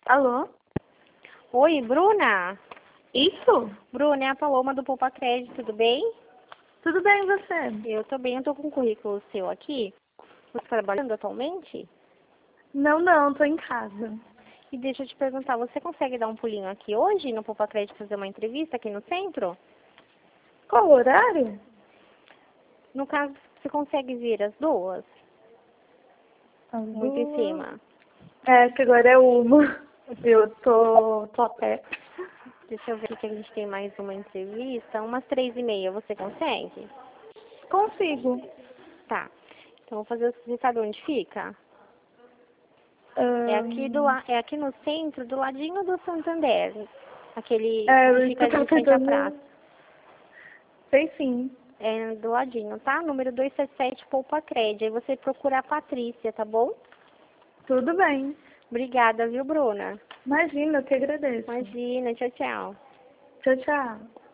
Alô? Oi, Bruna? Isso? Bruna, é a Paloma do Poupa Crédito, tudo bem? Tudo bem, e você? Eu tô bem, eu tô com um currículo seu aqui. Você tá trabalhando atualmente? Não, tô em casa. E deixa eu te perguntar, você consegue dar um pulinho aqui hoje no Poupa Crédito fazer uma entrevista aqui no centro? Qual o horário? No caso, você consegue vir às duas? Às Muito em 2. cima. É, que agora é 1. Eu tô a pé. Deixa eu ver aqui que a gente tem mais uma entrevista. Umas 3h30, você consegue? Consigo. Tá. Então, vou fazer. Você sabe onde fica? É aqui no centro, do ladinho do Santander. Aquele que Eu fica tava de frente à tentando... praça. Sei sim. É do ladinho, tá? Número 277, Poupa Crédito. Aí você procura a Patrícia, tá bom? Tudo bem. Obrigada, viu, Bruna? Imagina, eu que agradeço. Imagina, tchau, tchau. Tchau, tchau.